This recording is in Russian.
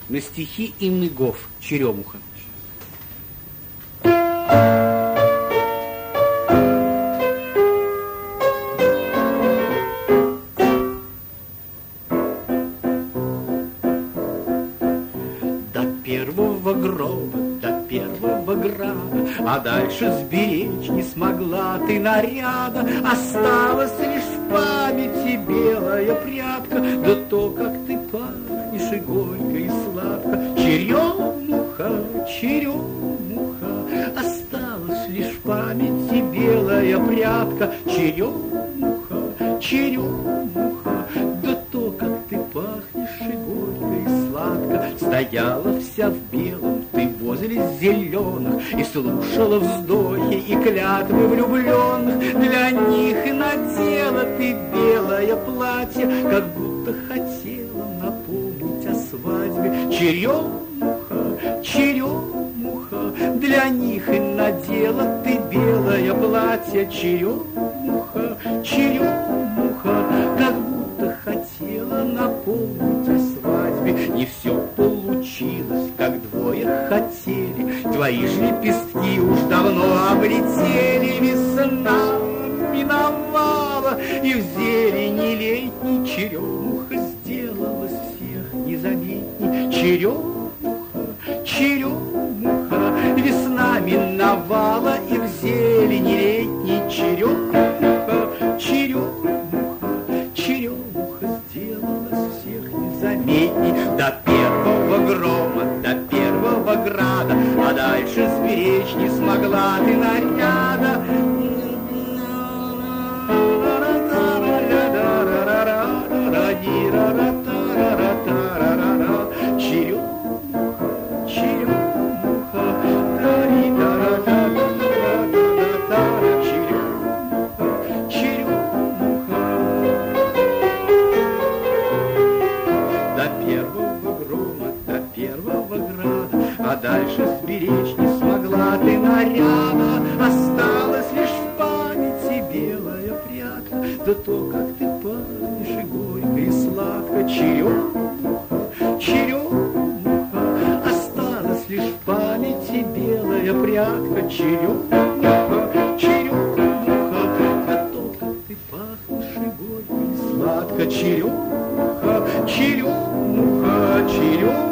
на стихи Инны Гоф «Черемуха». А дальше сберечь не смогла ты наряда, осталась лишь в памяти белая прядка, да то, как ты пахнешь и горько, и сладко. Черемуха, черемуха, осталась лишь в памяти белая прядка. Черемуха, черемуха, да то, как ты пахнешь и горько, и сладко. Стояла вся в белом ты возле зеленых и слушала вздохи и клятвы влюбленных. Для них и надела ты белое платье, как будто хотела напомнить о свадьбе. Черемуха, черемуха, для них и надела ты белое платье. Черемуха, черемуха, как будто хотела напомнить о свадьбе. Не все получилось, как двое хотели, твои ж лепестки уж давно облетели. Весна миновала, и в зелени летней черемуха сделалась всех незаметней. Черемуха, черемуха, весна миновала, и в зелени летней черемуха, черемуха, черемуха сделалась всех незаметней. До первого грома, до первого града, а дальше сберечь не смогла ты наряда. Черемуха, черемуха, черемуха. До первого грома, до первого града, а дальше сберечь не смогла ты наряда. Осталась лишь в памяти белая прядка, да то, как ты пахнешь и горько, и сладко. Черемуха, черемуха, осталась лишь в памяти белая прядка. Черемуха, черемуха, да то, как ты пахнешь и горько, и сладко. Черемуха, черемуха, черемуха.